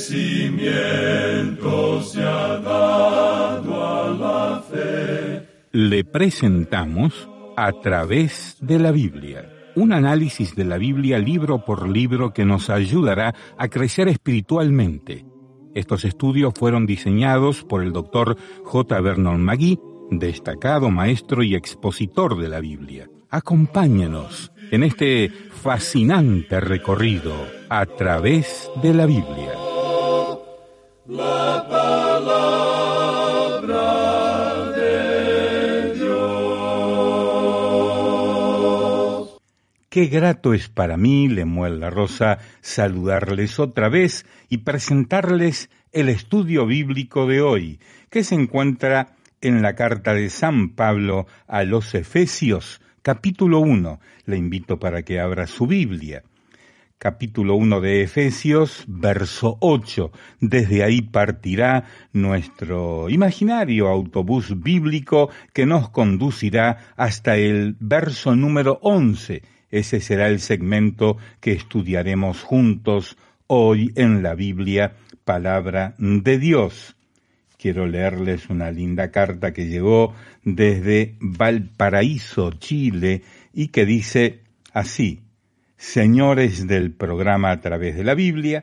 crecimiento se ha dado a la fe. Le presentamos A través de la Biblia, un análisis de la Biblia libro por libro que nos ayudará a crecer espiritualmente. Estos estudios fueron diseñados por el Dr. J. Vernon McGee, destacado maestro y expositor de la Biblia. Acompáñenos en este fascinante recorrido a través de la Biblia. La palabra de Dios. Qué grato es para mí, Lemuel La Rosa, saludarles otra vez y presentarles el estudio bíblico de hoy, que se encuentra en la carta de San Pablo a los Efesios, capítulo 1. Le invito para que abra su Biblia. Capítulo 1 de Efesios, verso 8. Desde ahí partirá nuestro imaginario autobús bíblico que nos conducirá hasta el verso número 11. Ese será el segmento que estudiaremos juntos hoy en la Biblia, Palabra de Dios. Quiero leerles una linda carta que llegó desde Valparaíso, Chile, y que dice así: Señores del programa A través de la Biblia,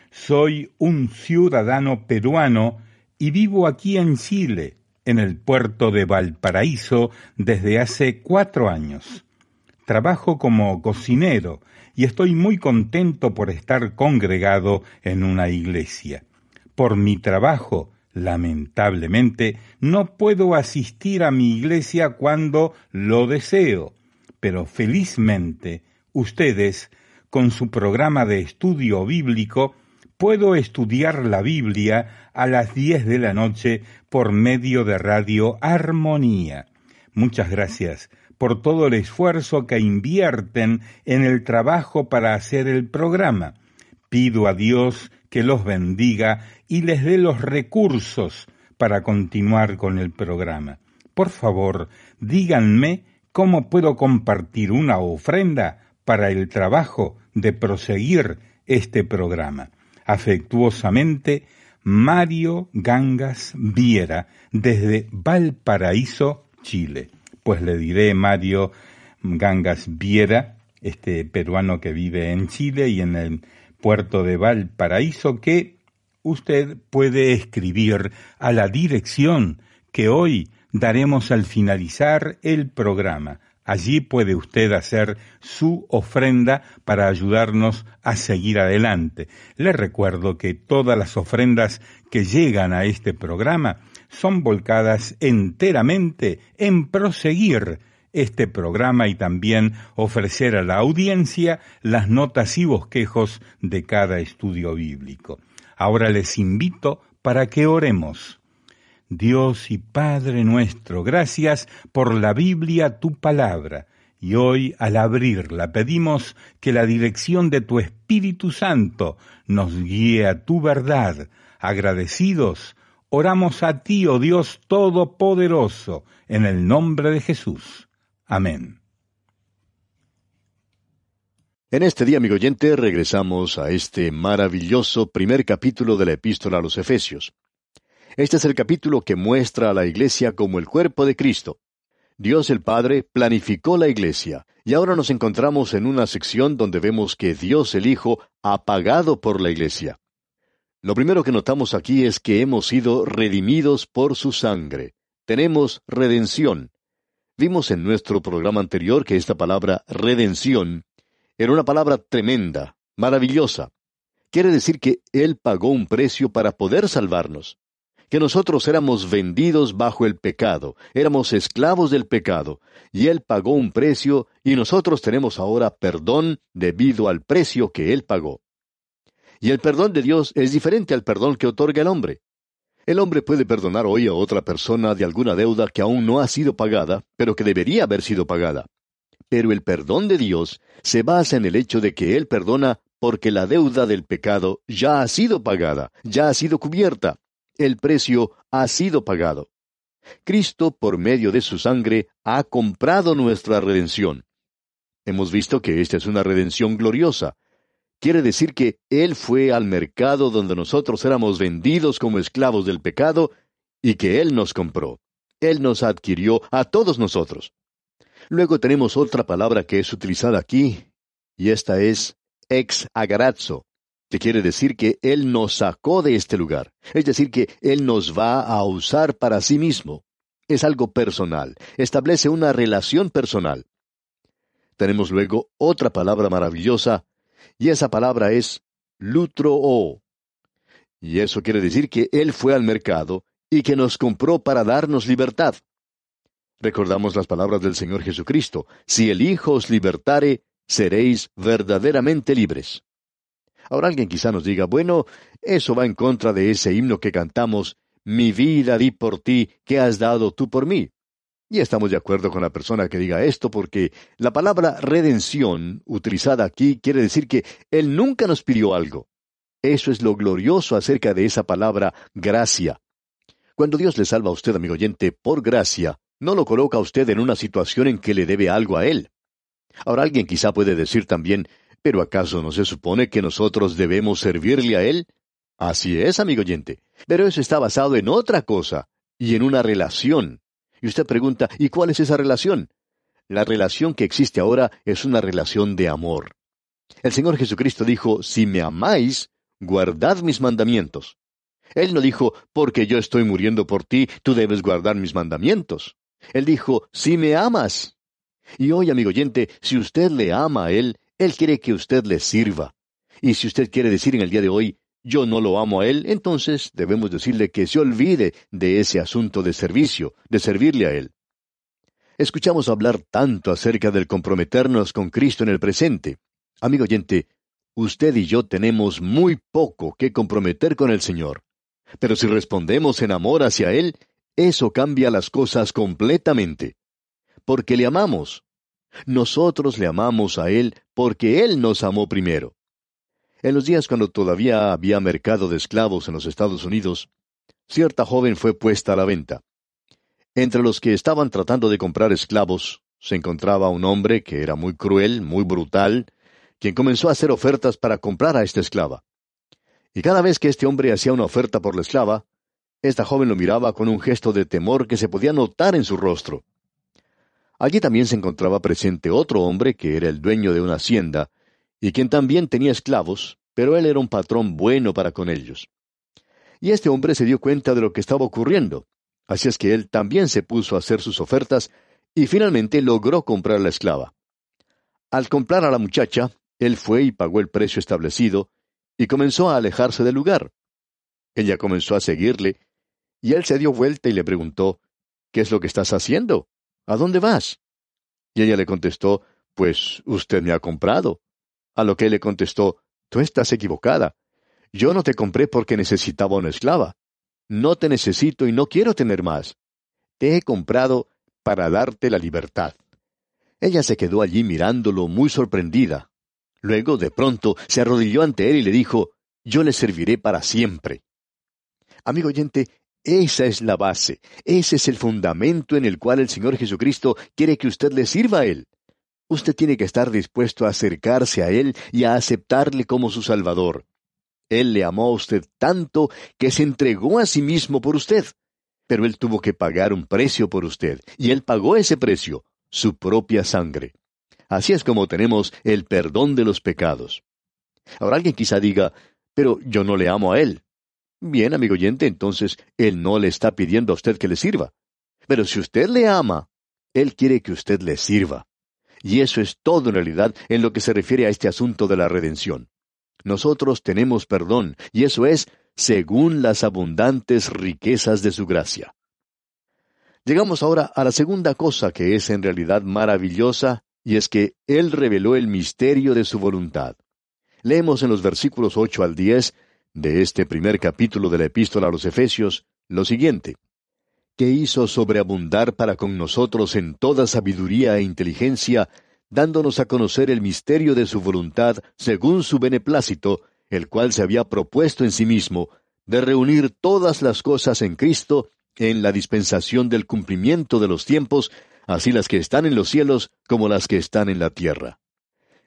soy un ciudadano peruano y vivo aquí en Chile, en el puerto de Valparaíso, desde hace 4 años. Trabajo como cocinero y estoy muy contento por estar congregado en una iglesia. Por mi trabajo, lamentablemente, no puedo asistir a mi iglesia cuando lo deseo, pero felizmente, ustedes, con su programa de estudio bíblico, puedo estudiar la Biblia a las 10 de la noche por medio de Radio Armonía. Muchas gracias por todo el esfuerzo que invierten en el trabajo para hacer el programa. Pido a Dios que los bendiga y les dé los recursos para continuar con el programa. Por favor, díganme cómo puedo compartir una ofrenda para el trabajo de proseguir este programa. Afectuosamente, Mario Gangas Viera, desde Valparaíso, Chile. Pues le diré, Mario Gangas Viera, este peruano que vive en Chile y en el puerto de Valparaíso, que usted puede escribir a la dirección que hoy daremos al finalizar el programa. Allí puede usted hacer su ofrenda para ayudarnos a seguir adelante. Le recuerdo que todas las ofrendas que llegan a este programa son volcadas enteramente en proseguir este programa y también ofrecer a la audiencia las notas y bosquejos de cada estudio bíblico. Ahora les invito para que oremos. Dios y Padre nuestro, gracias por la Biblia, tu palabra. Y hoy, al abrirla, pedimos que la dirección de tu Espíritu Santo nos guíe a tu verdad. Agradecidos, oramos a ti, oh Dios Todopoderoso, en el nombre de Jesús. Amén. En este día, amigo oyente, regresamos a este maravilloso primer capítulo de la Epístola a los Efesios. Este es el capítulo que muestra a la Iglesia como el cuerpo de Cristo. Dios el Padre planificó la Iglesia, y ahora nos encontramos en una sección donde vemos que Dios el Hijo ha pagado por la Iglesia. Lo primero que notamos aquí es que hemos sido redimidos por su sangre. Tenemos redención. Vimos en nuestro programa anterior que esta palabra redención era una palabra tremenda, maravillosa. Quiere decir que Él pagó un precio para poder salvarnos. Que nosotros éramos vendidos bajo el pecado, éramos esclavos del pecado, y Él pagó un precio y nosotros tenemos ahora perdón debido al precio que Él pagó. Y el perdón de Dios es diferente al perdón que otorga el hombre. El hombre puede perdonar hoy a otra persona de alguna deuda que aún no ha sido pagada, pero que debería haber sido pagada. Pero el perdón de Dios se basa en el hecho de que Él perdona porque la deuda del pecado ya ha sido pagada, ya ha sido cubierta. El precio ha sido pagado. Cristo, por medio de su sangre, ha comprado nuestra redención. Hemos visto que esta es una redención gloriosa. quiere decir que Él fue al mercado donde nosotros éramos vendidos como esclavos del pecado y que Él nos compró. Él nos adquirió a todos nosotros. Luego tenemos otra palabra que es utilizada aquí, y esta es ex agarazzo, que quiere decir que Él nos sacó de este lugar. Es decir, que Él nos va a usar para sí mismo. Es algo personal, establece una relación personal. Tenemos luego otra palabra maravillosa, y esa palabra es lutroo. Y eso quiere decir que Él fue al mercado y que nos compró para darnos libertad. Recordamos las palabras del Señor Jesucristo: si el Hijo os libertare, seréis verdaderamente libres. Ahora alguien quizá nos diga, bueno, eso va en contra de ese himno que cantamos, mi vida di por ti, ¿qué has dado tú por mí? Y estamos de acuerdo con la persona que diga esto porque la palabra redención, utilizada aquí, quiere decir que Él nunca nos pidió algo. Eso es lo glorioso acerca de esa palabra gracia. Cuando Dios le salva a usted, amigo oyente, por gracia, no lo coloca a usted en una situación en que le debe algo a Él. Ahora alguien quizá puede decir también, ¿pero acaso no se supone que nosotros debemos servirle a Él? Así es, amigo oyente, pero eso está basado en otra cosa, y en una relación. Y usted pregunta, ¿y cuál es esa relación? La relación que existe ahora es una relación de amor. El Señor Jesucristo dijo, si me amáis, guardad mis mandamientos. Él no dijo, porque yo estoy muriendo por ti, tú debes guardar mis mandamientos. Él dijo, si me amas. Y hoy, amigo oyente, si usted le ama a Él quiere que usted le sirva. Y si usted quiere decir en el día de hoy, yo no lo amo a Él, entonces debemos decirle que se olvide de ese asunto de servicio, de servirle a Él. Escuchamos hablar tanto acerca del comprometernos con Cristo en el presente. Amigo oyente, usted y yo tenemos muy poco que comprometer con el Señor. Pero si respondemos en amor hacia Él, eso cambia las cosas completamente. Porque le amamos. Nosotros le amamos a Él porque Él nos amó primero. En los días cuando todavía había mercado de esclavos en los Estados Unidos, cierta joven fue puesta a la venta. Entre los que estaban tratando de comprar esclavos, se encontraba un hombre que era muy cruel, muy brutal, quien comenzó a hacer ofertas para comprar a esta esclava. Y cada vez que este hombre hacía una oferta por la esclava, esta joven lo miraba con un gesto de temor que se podía notar en su rostro. Allí también se encontraba presente otro hombre que era el dueño de una hacienda, y quien también tenía esclavos, pero él era un patrón bueno para con ellos. Y este hombre se dio cuenta de lo que estaba ocurriendo, así es que él también se puso a hacer sus ofertas, y finalmente logró comprar la esclava. Al comprar a la muchacha, él fue y pagó el precio establecido, y comenzó a alejarse del lugar. Ella comenzó a seguirle, y él se dio vuelta y le preguntó, ¿qué es lo que estás haciendo? ¿A dónde vas? Y ella le contestó, pues usted me ha comprado. A lo que él le contestó, tú estás equivocada. Yo no te compré porque necesitaba una esclava. No te necesito y no quiero tener más. Te he comprado para darte la libertad. Ella se quedó allí mirándolo muy sorprendida. Luego, de pronto, se arrodilló ante él y le dijo, yo le serviré para siempre. Amigo oyente, esa es la base, ese es el fundamento en el cual el Señor Jesucristo quiere que usted le sirva a Él. Usted tiene que estar dispuesto a acercarse a Él y a aceptarle como su Salvador. Él le amó a usted tanto que se entregó a sí mismo por usted. Pero Él tuvo que pagar un precio por usted, y Él pagó ese precio, su propia sangre. Así es como tenemos el perdón de los pecados. Ahora alguien quizá diga, pero yo no le amo a Él. Bien, amigo oyente, entonces Él no le está pidiendo a usted que le sirva. Pero si usted le ama, Él quiere que usted le sirva. Y eso es todo en realidad en lo que se refiere a este asunto de la redención. Nosotros tenemos perdón, y eso es según las abundantes riquezas de su gracia. Llegamos ahora a la segunda cosa que es en realidad maravillosa, y es que Él reveló el misterio de su voluntad. Leemos en los versículos 8 al 10 de este primer capítulo de la Epístola a los Efesios lo siguiente: que hizo sobreabundar para con nosotros en toda sabiduría e inteligencia, dándonos a conocer el misterio de su voluntad según su beneplácito, el cual se había propuesto en sí mismo, de reunir todas las cosas en Cristo, en la dispensación del cumplimiento de los tiempos, así las que están en los cielos como las que están en la tierra.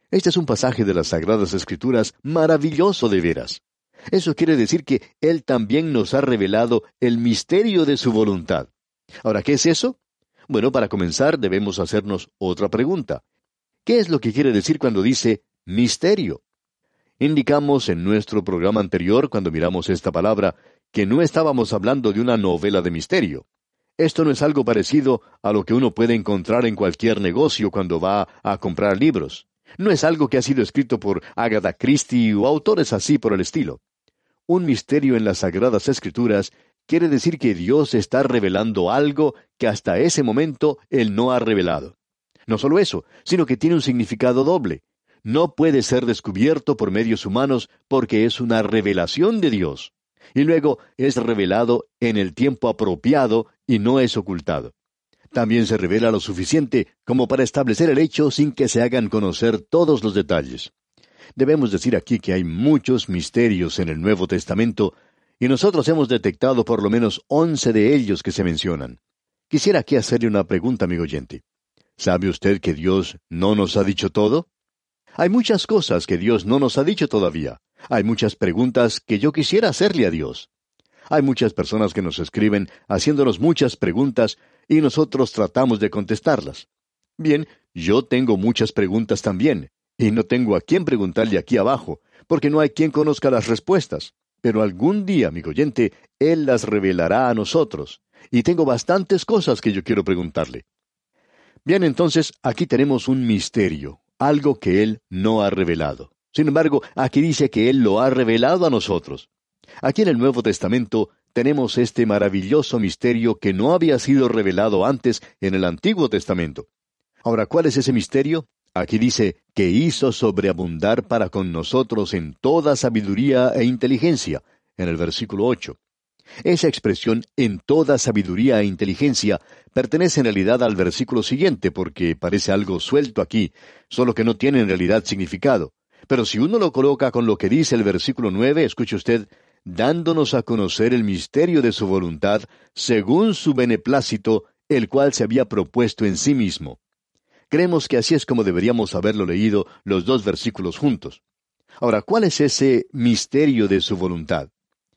Este es un pasaje de las Sagradas Escrituras maravilloso de veras. Eso quiere decir que Él también nos ha revelado el misterio de su voluntad. Ahora, ¿qué es eso? Bueno, para comenzar debemos hacernos otra pregunta. ¿Qué es lo que quiere decir cuando dice misterio? Indicamos en nuestro programa anterior, cuando miramos esta palabra, que no estábamos hablando de una novela de misterio. Esto no es algo parecido a lo que uno puede encontrar en cualquier negocio cuando va a comprar libros. No es algo que ha sido escrito por Agatha Christie o autores así por el estilo. Un misterio en las Sagradas Escrituras quiere decir que Dios está revelando algo que hasta ese momento Él no ha revelado. No solo eso, sino que tiene un significado doble. No puede ser descubierto por medios humanos porque es una revelación de Dios. Y luego es revelado en el tiempo apropiado y no es ocultado. También se revela lo suficiente como para establecer el hecho sin que se hagan conocer todos los detalles. Debemos decir aquí que hay muchos misterios en el Nuevo Testamento y nosotros hemos detectado por lo menos 11 de ellos que se mencionan. Quisiera aquí hacerle una pregunta, amigo oyente. ¿Sabe usted que Dios no nos ha dicho todo? Hay muchas cosas que Dios no nos ha dicho todavía. Hay muchas preguntas que yo quisiera hacerle a Dios. Hay muchas personas que nos escriben haciéndonos muchas preguntas y nosotros tratamos de contestarlas. Bien, yo tengo muchas preguntas también, y no tengo a quién preguntarle aquí abajo, porque no hay quien conozca las respuestas. Pero algún día, amigo oyente, Él las revelará a nosotros, y tengo bastantes cosas que yo quiero preguntarle. Bien, entonces, aquí tenemos un misterio, algo que Él no ha revelado. Sin embargo, aquí dice que Él lo ha revelado a nosotros. Aquí en el Nuevo Testamento tenemos este maravilloso misterio que no había sido revelado antes en el Antiguo Testamento. Ahora, ¿cuál es ese misterio? Aquí dice que hizo sobreabundar para con nosotros en toda sabiduría e inteligencia, en el versículo 8. Esa expresión, en toda sabiduría e inteligencia, pertenece en realidad al versículo siguiente, porque parece algo suelto aquí, solo que no tiene en realidad significado. Pero si uno lo coloca con lo que dice el versículo 9, escuche usted, dándonos a conocer el misterio de su voluntad, según su beneplácito, el cual se había propuesto en sí mismo. Creemos que así es como deberíamos haberlo leído los dos versículos juntos. Ahora, ¿cuál es ese misterio de su voluntad?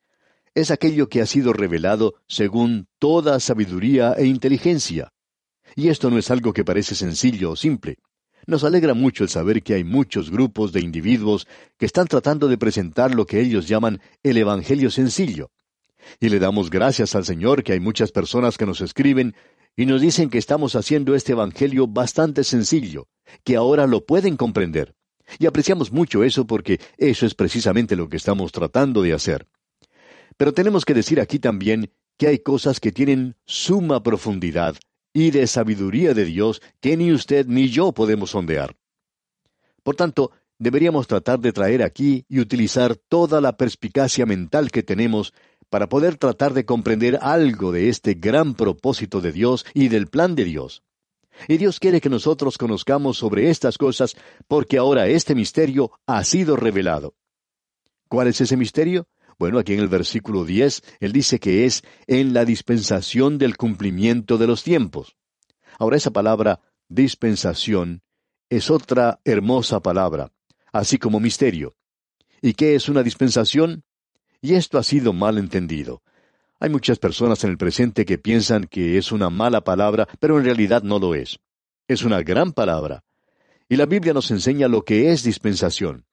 Es aquello que ha sido revelado según toda sabiduría e inteligencia. Y esto no es algo que parece sencillo o simple. Nos alegra mucho el saber que hay muchos grupos de individuos que están tratando de presentar lo que ellos llaman el Evangelio sencillo. Y le damos gracias al Señor que hay muchas personas que nos escriben y nos dicen que estamos haciendo este Evangelio bastante sencillo, que ahora lo pueden comprender. Y apreciamos mucho eso porque eso es precisamente lo que estamos tratando de hacer. Pero tenemos que decir aquí también que hay cosas que tienen suma profundidad y de sabiduría de Dios que ni usted ni yo podemos sondear. Por tanto, deberíamos tratar de traer aquí y utilizar toda la perspicacia mental que tenemos para poder tratar de comprender algo de este gran propósito de Dios y del plan de Dios. Y Dios quiere que nosotros conozcamos sobre estas cosas porque ahora este misterio ha sido revelado. ¿Cuál es ese misterio? Bueno, aquí en el versículo 10, Él dice que es en la dispensación del cumplimiento de los tiempos. Ahora, esa palabra, dispensación, es otra hermosa palabra, así como misterio. ¿Y qué es una dispensación? Y esto ha sido mal entendido. Hay muchas personas en el presente que piensan que es una mala palabra, pero en realidad no lo es. Es una gran palabra. Y la Biblia nos enseña lo que es dispensación.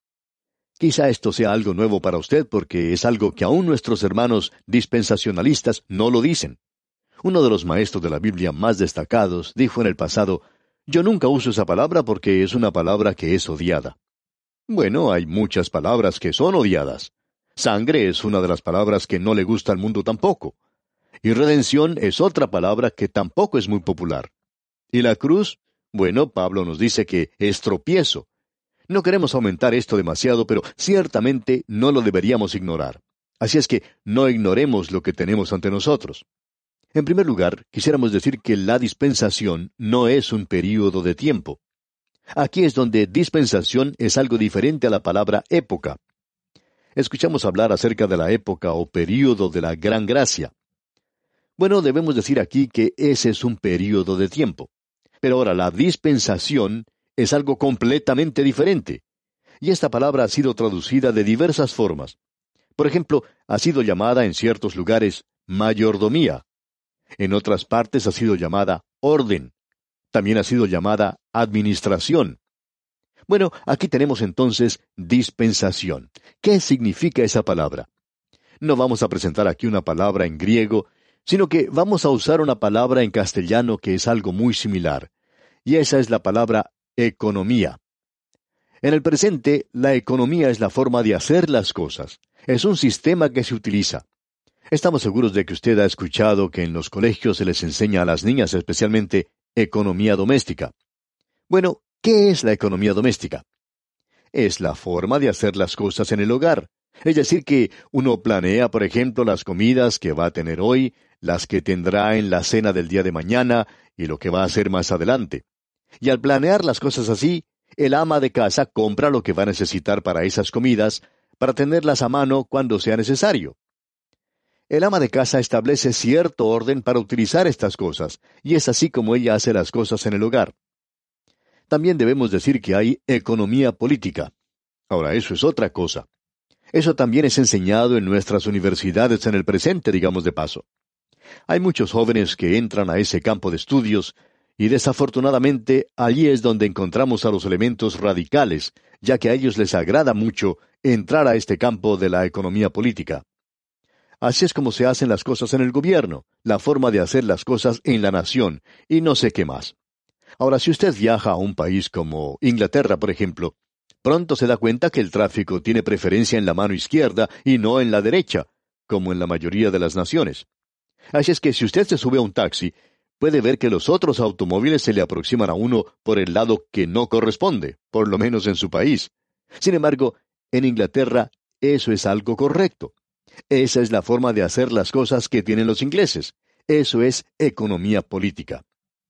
Quizá esto sea algo nuevo para usted porque es algo que aún nuestros hermanos dispensacionalistas no lo dicen. Uno de los maestros de la Biblia más destacados dijo en el pasado, «Yo nunca uso esa palabra porque es una palabra que es odiada». Bueno, hay muchas palabras que son odiadas. Sangre es una de las palabras que no le gusta al mundo tampoco. Y redención es otra palabra que tampoco es muy popular. ¿Y la cruz? Bueno, Pablo nos dice que es tropiezo. No queremos aumentar esto demasiado, pero ciertamente no lo deberíamos ignorar. Así es que no ignoremos lo que tenemos ante nosotros. En primer lugar, quisiéramos decir que la dispensación no es un período de tiempo. Aquí es donde dispensación es algo diferente a la palabra época. Escuchamos hablar acerca de la época o período de la gran gracia. Bueno, debemos decir aquí que ese es un período de tiempo. Pero ahora la dispensación es algo completamente diferente. Y esta palabra ha sido traducida de diversas formas. Por ejemplo, ha sido llamada en ciertos lugares mayordomía. En otras partes ha sido llamada orden. También ha sido llamada administración. Bueno, aquí tenemos entonces dispensación. ¿Qué significa esa palabra? No vamos a presentar aquí una palabra en griego, sino que vamos a usar una palabra en castellano que es algo muy similar. Y esa es la palabra economía. En el presente, la economía es la forma de hacer las cosas. Es un sistema que se utiliza. Estamos seguros de que usted ha escuchado que en los colegios se les enseña a las niñas especialmente economía doméstica. Bueno, ¿qué es la economía doméstica? Es la forma de hacer las cosas en el hogar. Es decir, que uno planea, por ejemplo, las comidas que va a tener hoy, las que tendrá en la cena del día de mañana y lo que va a hacer más adelante. Y al planear las cosas así, el ama de casa compra lo que va a necesitar para esas comidas, para tenerlas a mano cuando sea necesario. El ama de casa establece cierto orden para utilizar estas cosas, y es así como ella hace las cosas en el hogar. También debemos decir que hay economía política. Ahora, eso es otra cosa. Eso también es enseñado en nuestras universidades en el presente, digamos de paso. Hay muchos jóvenes que entran a ese campo de estudios, y desafortunadamente allí es donde encontramos a los elementos radicales, ya que a ellos les agrada mucho entrar a este campo de la economía política. Así es como se hacen las cosas en el gobierno, la forma de hacer las cosas en la nación, y no sé qué más. Ahora, si usted viaja a un país como Inglaterra, por ejemplo, pronto se da cuenta que el tráfico tiene preferencia en la mano izquierda y no en la derecha, como en la mayoría de las naciones. Así es que si usted se sube a un taxi, puede ver que los otros automóviles se le aproximan a uno por el lado que no corresponde, por lo menos en su país. Sin embargo, en Inglaterra eso es algo correcto. Esa es la forma de hacer las cosas que tienen los ingleses. Eso es economía política.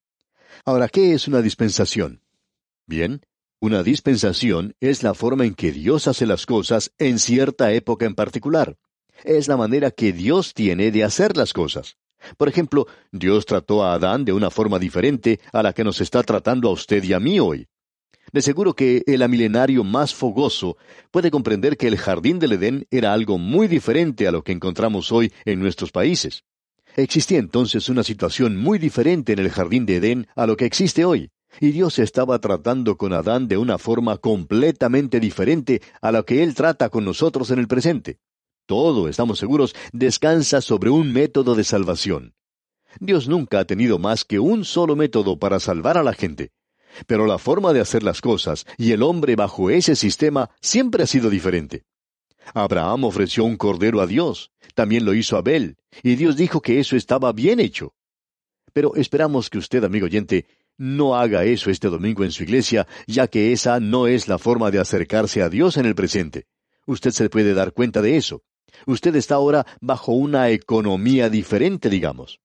Ahora, ¿qué es una dispensación? Bien, una dispensación es la forma en que Dios hace las cosas en cierta época en particular. Es la manera que Dios tiene de hacer las cosas. Por ejemplo, Dios trató a Adán de una forma diferente a la que nos está tratando a usted y a mí hoy. De seguro que el amilenario más fogoso puede comprender que el jardín del Edén era algo muy diferente a lo que encontramos hoy en nuestros países. Existía entonces una situación muy diferente en el jardín de Edén a lo que existe hoy, y Dios estaba tratando con Adán de una forma completamente diferente a la que Él trata con nosotros en el presente. Todo, estamos seguros, descansa sobre un método de salvación. Dios nunca ha tenido más que un solo método para salvar a la gente. Pero la forma de hacer las cosas y el hombre bajo ese sistema siempre ha sido diferente. Abraham ofreció un cordero a Dios, también lo hizo Abel, y Dios dijo que eso estaba bien hecho. Pero esperamos que usted, amigo oyente, no haga eso este domingo en su iglesia, ya que esa no es la forma de acercarse a Dios en el presente. Usted se puede dar cuenta de eso. Usted está ahora bajo una economía diferente, digamos.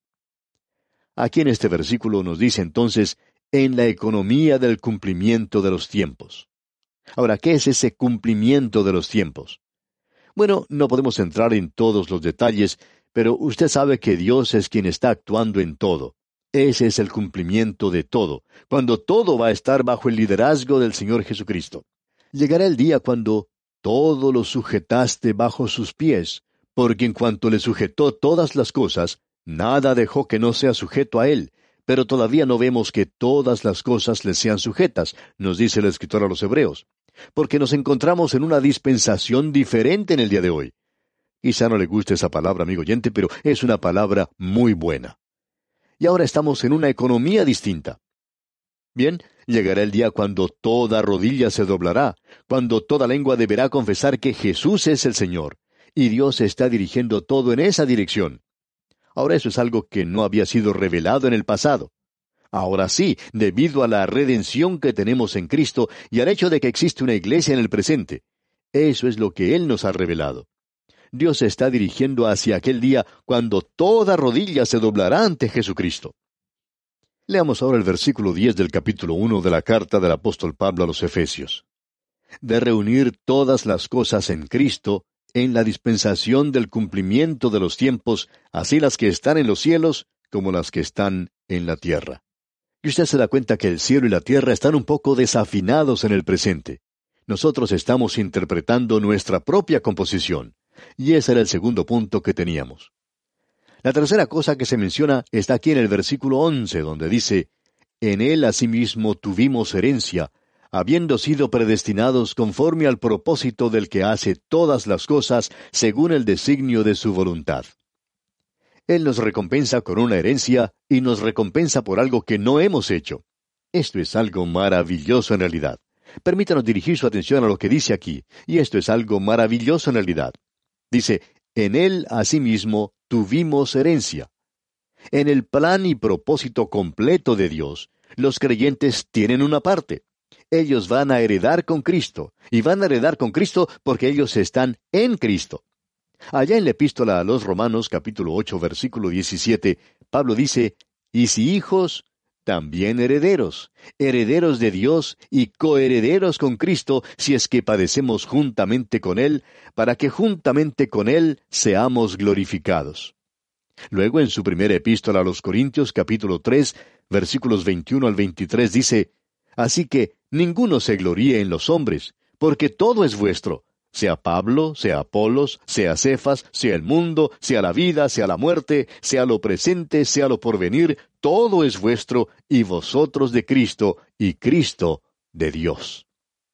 Aquí en este versículo nos dice entonces, en la economía del cumplimiento de los tiempos. Ahora, ¿qué es ese cumplimiento de los tiempos? Bueno, no podemos entrar en todos los detalles, pero usted sabe que Dios es quien está actuando en todo. Ese es el cumplimiento de todo, cuando todo va a estar bajo el liderazgo del Señor Jesucristo. Llegará el día cuando todo lo sujetaste bajo sus pies, porque en cuanto le sujetó todas las cosas, nada dejó que no sea sujeto a él. Pero todavía no vemos que todas las cosas le sean sujetas, nos dice el escritor a los Hebreos, porque nos encontramos en una dispensación diferente en el día de hoy. Quizá no le guste esa palabra, amigo oyente, pero es una palabra muy buena. Y ahora estamos en una economía distinta. Bien, llegará el día cuando toda rodilla se doblará, cuando toda lengua deberá confesar que Jesús es el Señor, y Dios está dirigiendo todo en esa dirección. Ahora eso es algo que no había sido revelado en el pasado. Ahora sí, debido a la redención que tenemos en Cristo y al hecho de que existe una iglesia en el presente. Eso es lo que Él nos ha revelado. Dios se está dirigiendo hacia aquel día cuando toda rodilla se doblará ante Jesucristo. Leamos ahora el versículo 10 del capítulo 1 de la carta del apóstol Pablo a los Efesios. De reunir todas las cosas en Cristo, en la dispensación del cumplimiento de los tiempos, así las que están en los cielos como las que están en la tierra. Y usted se da cuenta que el cielo y la tierra están un poco desafinados en el presente. Nosotros estamos interpretando nuestra propia composición. Y ese era el segundo punto que teníamos. La tercera cosa que se menciona está aquí en el versículo 11, donde dice, «En él asimismo tuvimos herencia, habiendo sido predestinados conforme al propósito del que hace todas las cosas según el designio de su voluntad». Él nos recompensa con una herencia y nos recompensa por algo que no hemos hecho. Esto es algo maravilloso en realidad. Permítanos dirigir su atención a lo que dice aquí, y esto es algo maravilloso en realidad. Dice, «En él asimismo tuvimos herencia». En el plan y propósito completo de Dios, los creyentes tienen una parte. Ellos van a heredar con Cristo, y van a heredar con Cristo porque ellos están en Cristo. Allá en la epístola a los Romanos, capítulo 8, versículo 17, Pablo dice, «Y si hijos, también herederos, herederos de Dios y coherederos con Cristo, si es que padecemos juntamente con Él, para que juntamente con Él seamos glorificados». Luego, en su primera epístola a los Corintios, capítulo 3, versículos 21 al 23, dice, «Así que ninguno se gloríe en los hombres, porque todo es vuestro, sea Pablo, sea Apolos, sea Cefas, sea el mundo, sea la vida, sea la muerte, sea lo presente, sea lo porvenir, todo es vuestro, y vosotros de Cristo, y Cristo de Dios».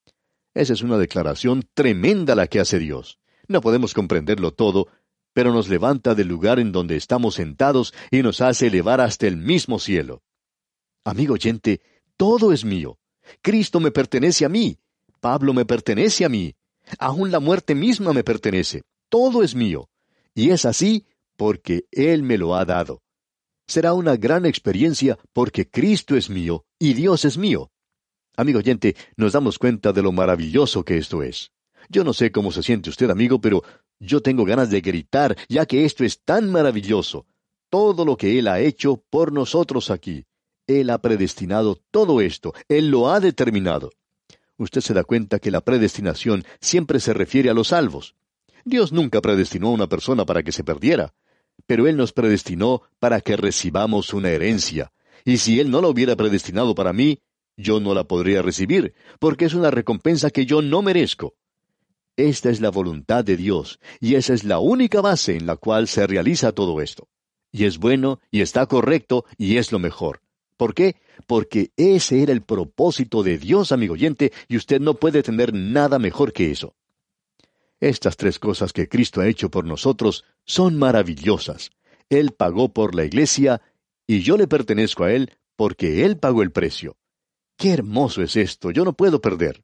Esa es una declaración tremenda la que hace Dios. No podemos comprenderlo todo, pero nos levanta del lugar en donde estamos sentados y nos hace elevar hasta el mismo cielo. Amigo oyente, todo es mío. Cristo me pertenece a mí. Pablo me pertenece a mí. Aún la muerte misma me pertenece. Todo es mío. Y es así porque Él me lo ha dado. Será una gran experiencia porque Cristo es mío y Dios es mío. Amigo oyente, nos damos cuenta de lo maravilloso que esto es. Yo no sé cómo se siente usted, amigo, pero yo tengo ganas de gritar, ya que esto es tan maravilloso. Todo lo que Él ha hecho por nosotros aquí. Él ha predestinado todo esto. Él lo ha determinado. Usted se da cuenta que la predestinación siempre se refiere a los salvos. Dios nunca predestinó a una persona para que se perdiera, pero Él nos predestinó para que recibamos una herencia. Y si Él no la hubiera predestinado para mí, yo no la podría recibir, porque es una recompensa que yo no merezco. Esta es la voluntad de Dios, y esa es la única base en la cual se realiza todo esto. Y es bueno, y está correcto, y es lo mejor. ¿Por qué? Porque ese era el propósito de Dios, amigo oyente, y usted no puede tener nada mejor que eso. Estas tres cosas que Cristo ha hecho por nosotros son maravillosas. Él pagó por la iglesia, y yo le pertenezco a Él porque Él pagó el precio. ¡Qué hermoso es esto! Yo no puedo perder.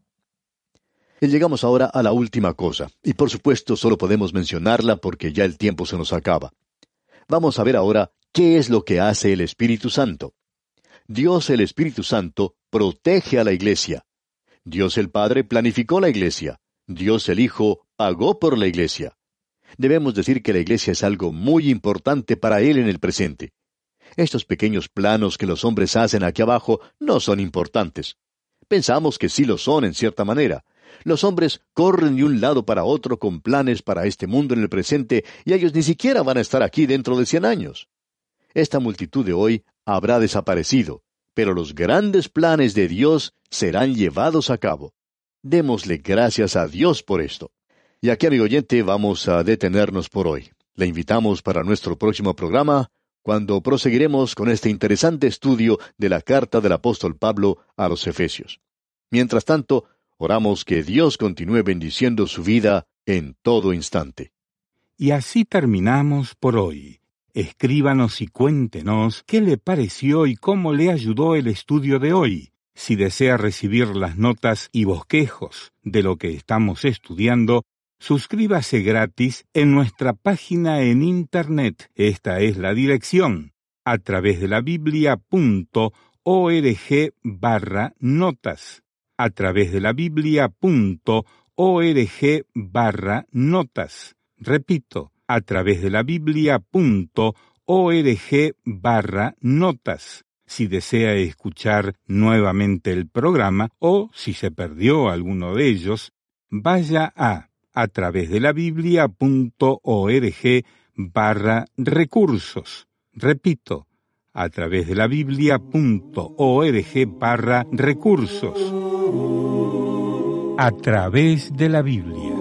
Y llegamos ahora a la última cosa, y por supuesto solo podemos mencionarla porque ya el tiempo se nos acaba. Vamos a ver ahora qué es lo que hace el Espíritu Santo. Dios el Espíritu Santo protege a la iglesia. Dios el Padre planificó la iglesia. Dios el Hijo pagó por la iglesia. Debemos decir que la iglesia es algo muy importante para Él en el presente. Estos pequeños planos que los hombres hacen aquí abajo no son importantes. Pensamos que sí lo son en cierta manera. Los hombres corren de un lado para otro con planes para este mundo en el presente y ellos ni siquiera van a estar aquí dentro de 100 años. Esta multitud de hoy habrá desaparecido, pero los grandes planes de Dios serán llevados a cabo. Démosle gracias a Dios por esto. Y aquí, amigo oyente, vamos a detenernos por hoy. Le invitamos para nuestro próximo programa, cuando proseguiremos con este interesante estudio de la carta del apóstol Pablo a los Efesios. Mientras tanto, oramos que Dios continúe bendiciendo su vida en todo instante. Y así terminamos por hoy. Escríbanos y cuéntenos qué le pareció y cómo le ayudó el estudio de hoy. Si desea recibir las notas y bosquejos de lo que estamos estudiando, suscríbase gratis en nuestra página en Internet. Esta es la dirección, a través de la biblia.org/notas. A través de la biblia.org/notas. Repito, a través de la biblia.org/notas. Si desea escuchar nuevamente el programa o si se perdió alguno de ellos, vaya a través de la biblia.org/recursos. Repito, a través de la biblia.org/recursos. A través de la Biblia.